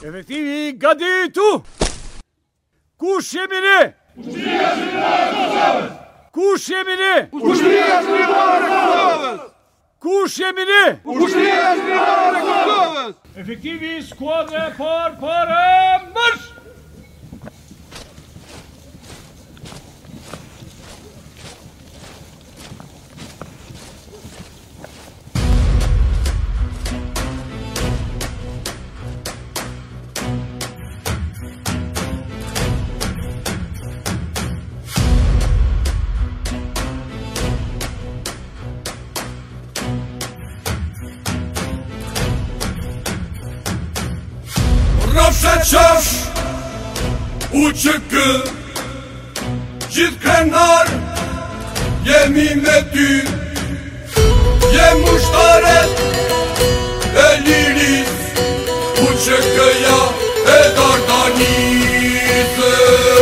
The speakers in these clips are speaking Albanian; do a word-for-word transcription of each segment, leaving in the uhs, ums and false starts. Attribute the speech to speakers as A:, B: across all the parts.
A: Efektivi gaditu! Kush jemi ne?
B: Ushtria Zyrtare e Kosovës!
A: Kush jemi ne?
B: Ushtria Zyrtare e Kosovës!
A: Kush jemi ne?
B: Ushtria Zyrtare e Kosovës!
A: Efektivi skuadra e parë para marsh!
B: Rofshe qosh, u që kë, gjithë krenar, jemi me ty, jem ushtaret e liris, u që këja e dardanisë.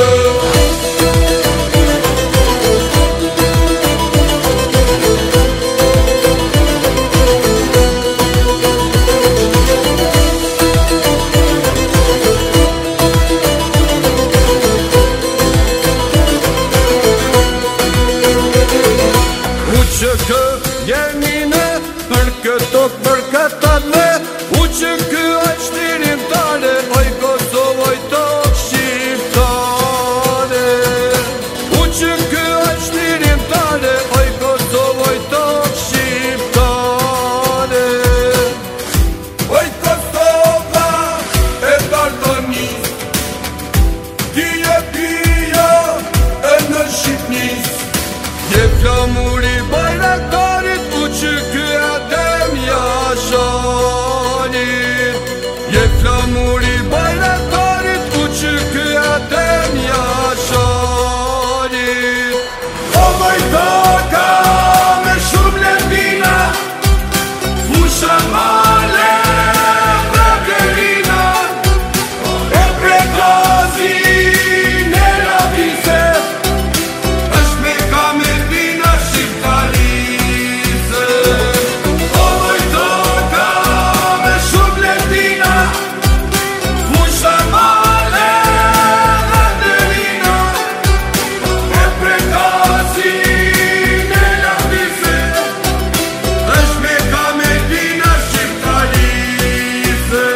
C: Që kë jemi ne, për këto për këtat me, u që kë aq shtirin tale, oj Kosovë, oj tokë shqiptare. U që kë aq shtirin tale, oj Kosovë, oj tokë shqiptare.
B: Oj Kosova e dardanis, ti e pia e në Shqipnis.
C: Je flamuri bajraktarit, u që ky adem jashanit. Je flamuri bajraktarit, u që ky adem jashanit.
B: O moj toka me shumë lembina, fusha male dhe gërina, e prekazin e ravise, është me kame bina shqiptarise. O moj toka me shumë lembina, fusha male dhe gërina, e prekazin e ravise, është me kame bina shqiptarise.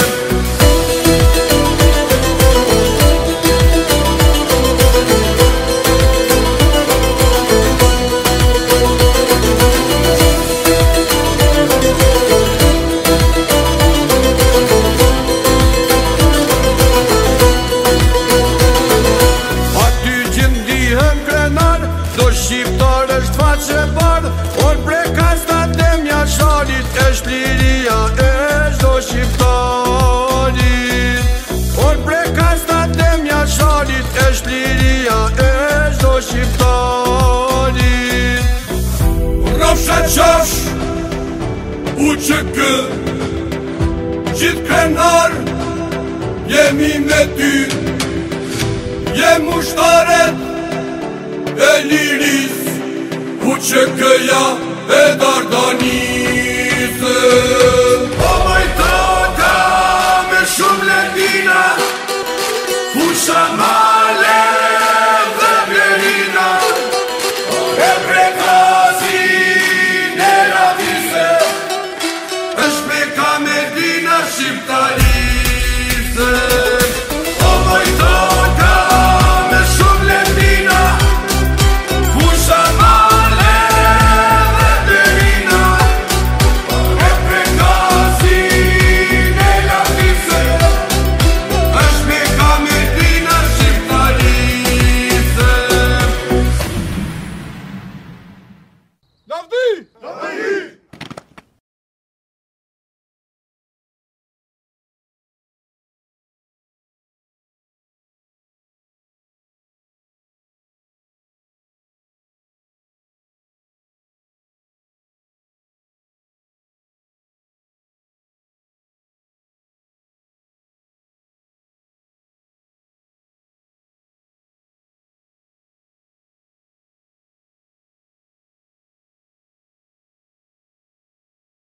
C: Aty që ndihem krenar, do shqiptar është faqe bardh, on prekas të temja shalit, është liria e çdo shqiptarit. On prekas të temja shalit, është liria e çdo shqiptarit.
B: Rofshe qosh, u që kë, gjithë krenar, jemi me ty, jem ushtaret e liris, u që këja e dardanis.